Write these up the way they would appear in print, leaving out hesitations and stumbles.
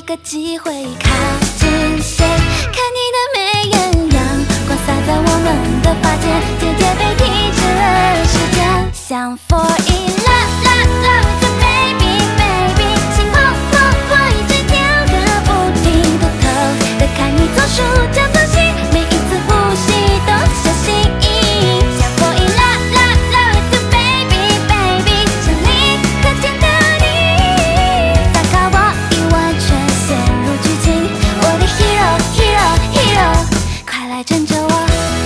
一个机会靠近些，看你的美艳阳光洒在我们的发间，渐渐被停止了时间，像 for in love with baby baby， 心砰砰砰一直跳个不停，偷偷的看你做数这做戏，每一次呼吸都小心翼翼，像 for in love with baby baby， 想立刻见到你，糟糕我已完全陷入剧情，我的 hero hero hero， 快来拯救我。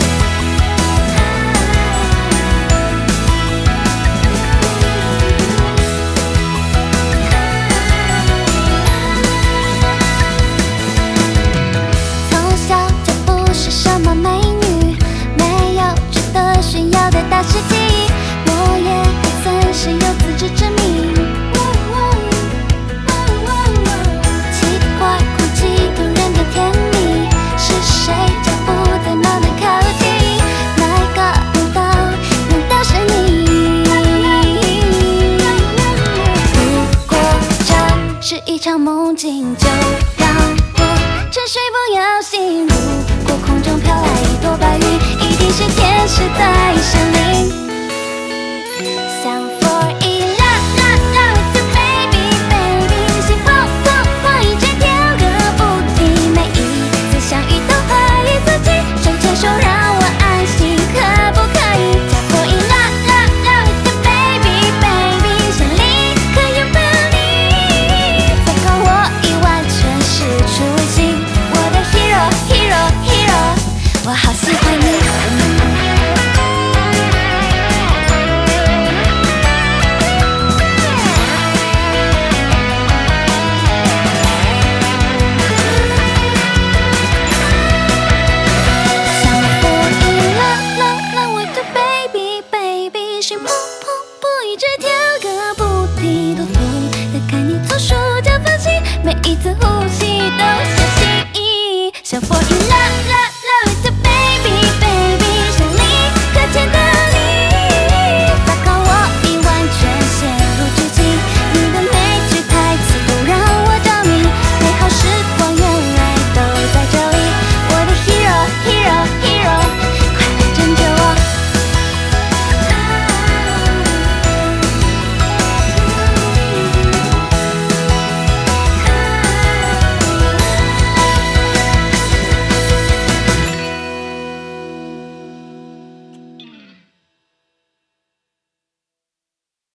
从小就不是什么美女，没有值得炫耀的大事记忆，我也不算是有自知之明。奇怪，空气突然变甜蜜，是谁脚步在慢慢靠近？哪个舞蹈？难道是你？如果这是一场梦境，就让我沉睡不要醒。如果空中飘来一朵白云，一定是天使在降临。像 for in love with baby baby， 心砰砰砰一直跳个不停，每一次相遇都怀疑自己，手牵手让我安心，可不可以？叫 for in love with baby baby， 想立刻拥抱你，糟糕我已完全失去微信，我的 hero hero hero， 我好喜欢你。像 for in love with baby baby， 心砰